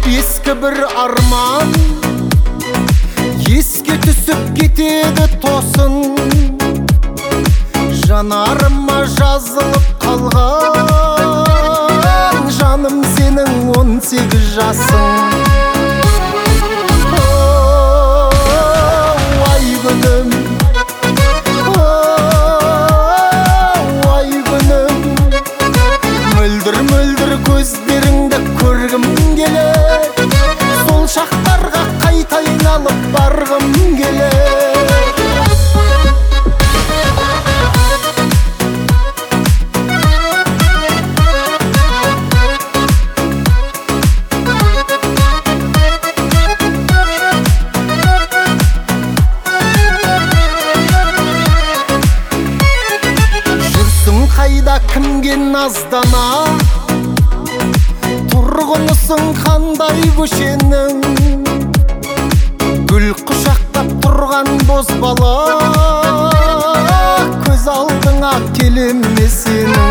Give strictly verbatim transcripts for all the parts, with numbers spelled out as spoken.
Ескі бір арман еске түсіп кетеді тосын, жанарыма жазылып қалған жаным сенің он сегіз жасың. Ай күнім, ай күнім, мөлдір-мөлдір көздеріңді көргім келеді, сол шақтарға қайта айналып барғым келеді. Қайда кімге наздана, тұрғынысың қандай көшенің, гүл құшақтап тұрған бозбала көз алдыңа келе ме сенің?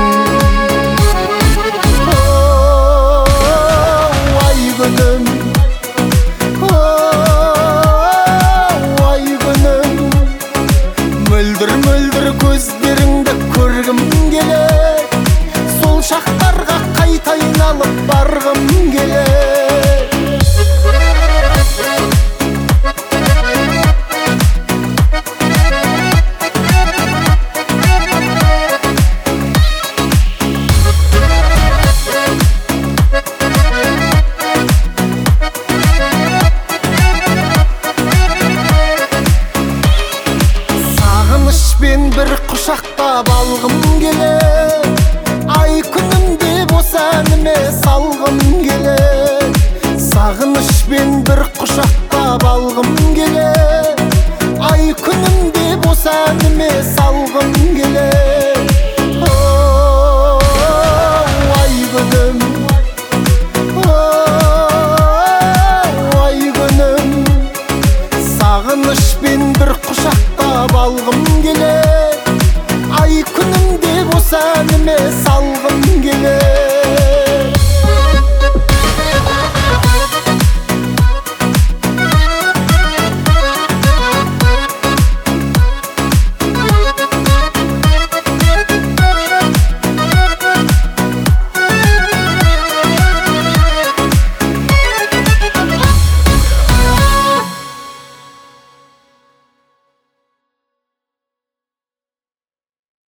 Ай күнім, ай күнім, мөлдір-мөлдір көздеріңді көргім келеді, сол шақтарға қайта айналып барғым келеді. Сағынышпен бір құшақтап алғым келеді, ай күнім деп осы әніме салғым келеді. Сағынышпен бір құшақтап алғым келеді, ай күнім деп осы әніме салғым келеді. Ай күнім, ай күнім, сағынышпен бір құшақтап алғым келеді, ай күнім деп осы әніме салғым келеді.